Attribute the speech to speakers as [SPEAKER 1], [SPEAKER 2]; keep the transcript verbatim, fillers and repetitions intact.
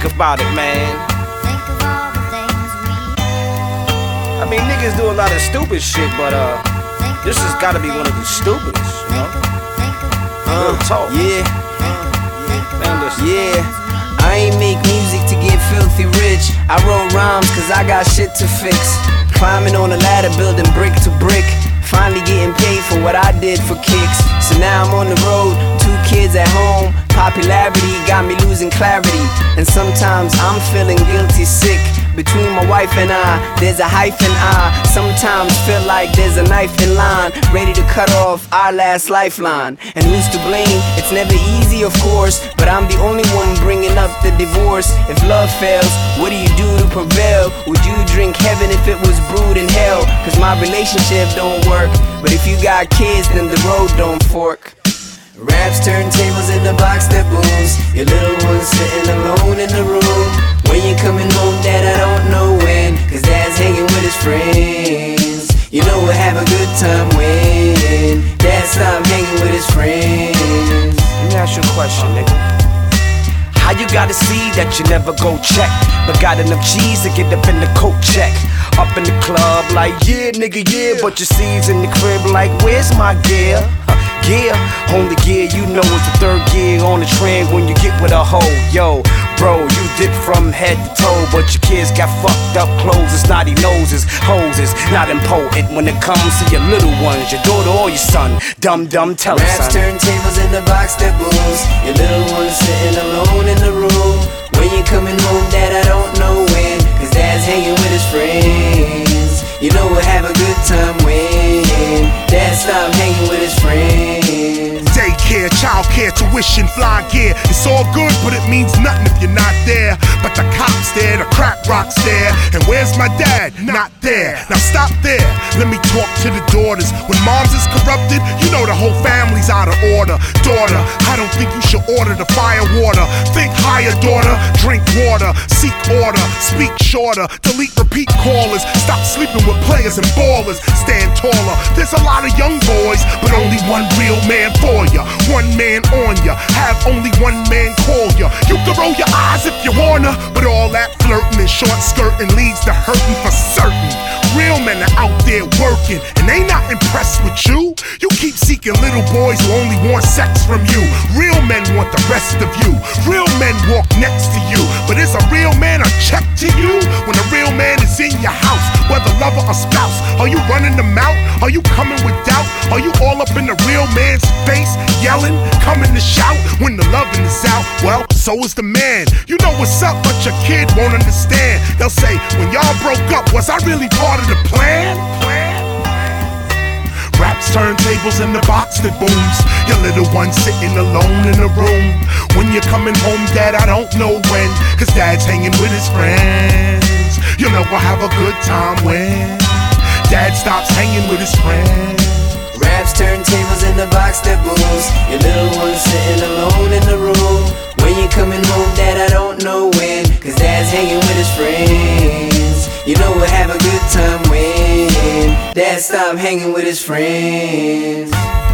[SPEAKER 1] think about it, man.
[SPEAKER 2] Think of all the things we
[SPEAKER 1] I mean, niggas do a lot of stupid shit, but uh, this has gotta be one of the stupidest, you know? Real talk.
[SPEAKER 3] Yeah,
[SPEAKER 1] Man, listen.
[SPEAKER 3] yeah. I ain't make music to get filthy rich. I wrote rhymes cause I got shit to fix. Climbing on a ladder, building brick to brick. Finally getting paid for what I did for kicks. So now I'm on the road, two kids at home. Popularity got me losing clarity. And sometimes I'm feeling guilty sick. Between my wife and I, there's a hyphen I sometimes feel like there's a knife in line, ready to cut off our last lifeline. And who's to blame? It's never easy, of course, but I'm the only one bringing up the divorce. If love fails, what do you do to prevail? Would you drink heaven if it was brewed in hell? Cause my relationship don't work, but if you got kids, then the road don't fork. Raps, turntables in the box that booms. Your little one's sitting alone in the room. When you coming home, Dad, I don't know when. Cause Dad's hanging with his friends. You know we'll have a good time when Dad stop hanging with his friends.
[SPEAKER 1] Let me ask you a question, nigga. How you gotta see that you never go check, but got enough cheese to get up in the coat check? Up in the club like, yeah, nigga, yeah, but your seeds in the crib like, where's my gear? Huh, gear, only gear you know is the third gear on the train when you get with a hoe. Yo, bro, you dip from head to toe, but your kids got fucked up clothes and snotty noses. Hoes is not important when it comes to your little ones, your daughter or your son. Dumb, dumb, tell us,
[SPEAKER 3] Raps,
[SPEAKER 1] son.
[SPEAKER 3] turntables in the box that booms. Your little one's sitting alone in the room. When you coming home, Dad, I don't know when. Cause Dad's hanging with his friends. You know we'll have a good time when Dad stop hanging with his friends.
[SPEAKER 4] Daycare, childcare, tuition, fly gear. It's all good, but it means nothing if you're not there. But the cops there, the crack rocks there. And where's my dad? Not there. Now stop there. Let me talk to the daughters. When mom's is corrupted, you know the whole family's out of order. Daughter, I don't think you should order the fire water. Think higher, daughter. Drink water. Seek order. Speak shorter. Delete repeat callers. Stop sleeping with players and ballers. Stand taller. There's a lot of young boys, but only one real man for ya. One man on ya. Have only one man call ya. You can roll your eyes if you wanna, but all that flirting and short skirting leads to hurting for certain. Real men are out there working, and they not impressed with you. You keep seeking little boys who only want sex from you. Real men want the rest of you. Real men walk next to you. But is a real man a check to you? When a real man is in your house, whether lover or spouse, are you running them out? Are you coming with doubt? Are you all up in the real man's face, yelling, coming to shout? When the loving is out, well, so is the man. You know what's up, but your kid won't understand. They'll say, when y'all broke up, was I really part of the plan? Raps, turntables in the box that booms. Your little one sitting alone in the room. When you're coming home, Dad, I don't know when. Cause Dad's hanging with his friends. You know we'll have a good time when Dad stops hanging with his friends.
[SPEAKER 3] Raps, turntables in the box that booms. Your little one sitting alone in the room. When you coming home, Dad, I don't know when. Cause Dad's hanging with his friends. You know we'll have a good time when Dad stop hanging with his friends.